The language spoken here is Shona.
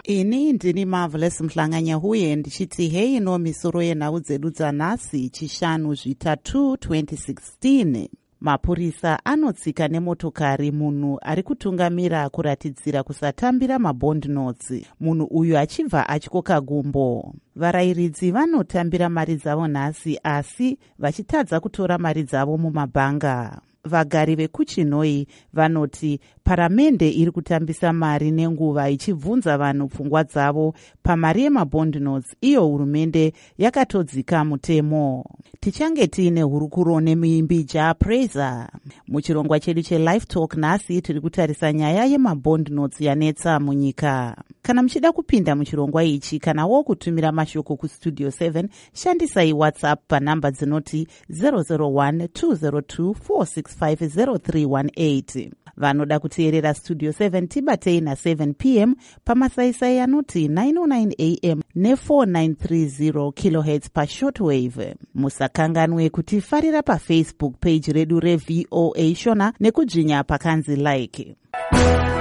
Ini ndini Marvelous Mhlanganya huye ndichiti hei no misoro yenhau dzedu dzanhasi chishanu zvitatu 2016. Mapurisa anotsika nemotokari munhu ari kutungamira kuratidzira kusatambira mabond notes. Munhu uyu achibva atyoka gumbo. Varayiridzi vanotambira mari dzavo nhasi asi vachitadza kutora mari dzavo mumabhanga. Vagari vekuChinoi vanoti paramende iri kutambisa mari nenguva ichibvunza vanhu pfungwa dzavo pamari yemabond notes. Iyo hurumende yakatodzika mutemo. Tichange tiine hurukuro nemuimbi Praiser. Muchirongwa chedu cheLife Talk nhasi tiri kutarisa nyaya yemabond notes yanetsa munyika. Kana muchida kupinda muchirongwa ichi kanawo kutumira mashoko kustudio 7, shandisai WhatsApp panhamba dzinoti 001-202-465-0318. Vanoda kuteerera Studio 7 tibatei na7 p.m. pamasaisai anoti 909 am ne4930 kHz pashortwave. Musakanganwe kutifarira paFacebook page redu reVOA Shona nekudzvinya pakanzi like.